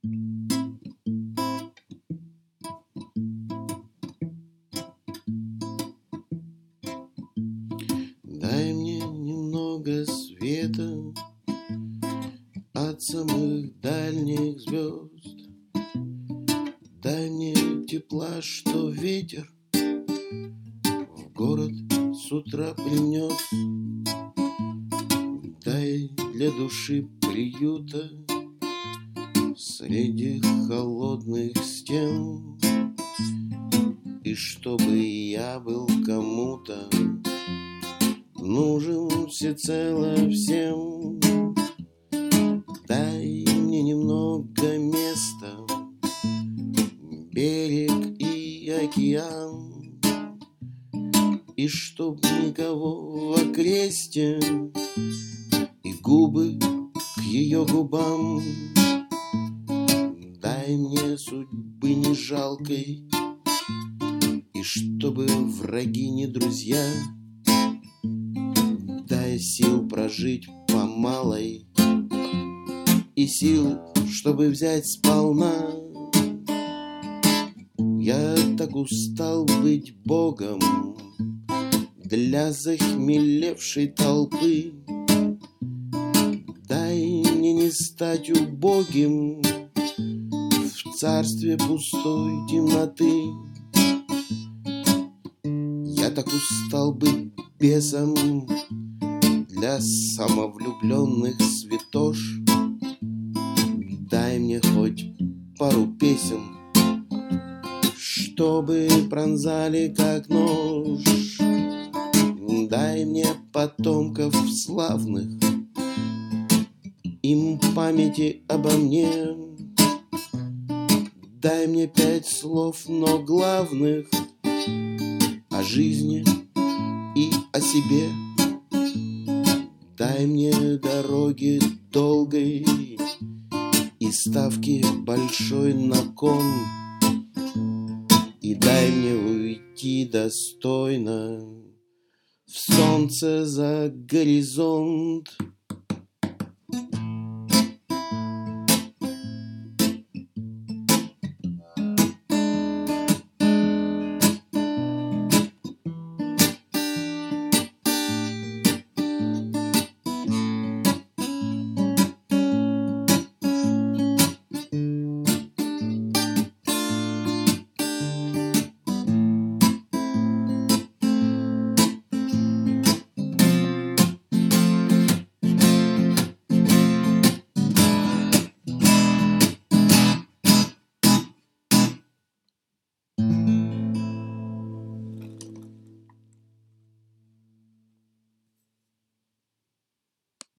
Дай мне немного света от самых дальних звезд. Дай мне тепла, что ветер в город с утра принес. Дай для души приюта среди холодных стен. И чтобы я был кому-то нужен всецело всем. Дай мне немного места, берег и океан, и чтоб никого в окресте, и губы к ее губам. Дай мне судьбы не жалкой, и чтобы враги не друзья. Дай сил прожить по малой, и сил, чтобы взять сполна. Я так устал быть богом для захмелевшей толпы. Дай мне не стать убогим в царстве пустой темноты. Я так устал быть бесом для самовлюбленных святош. Дай мне хоть пару песен, чтобы пронзали как нож. Дай мне потомков славных, им памяти обо мне. Дай мне 5 слов, но главных о жизни и о себе. Дай мне дороги долгой и ставки большой на кон. И дай мне уйти достойно в солнце за горизонт.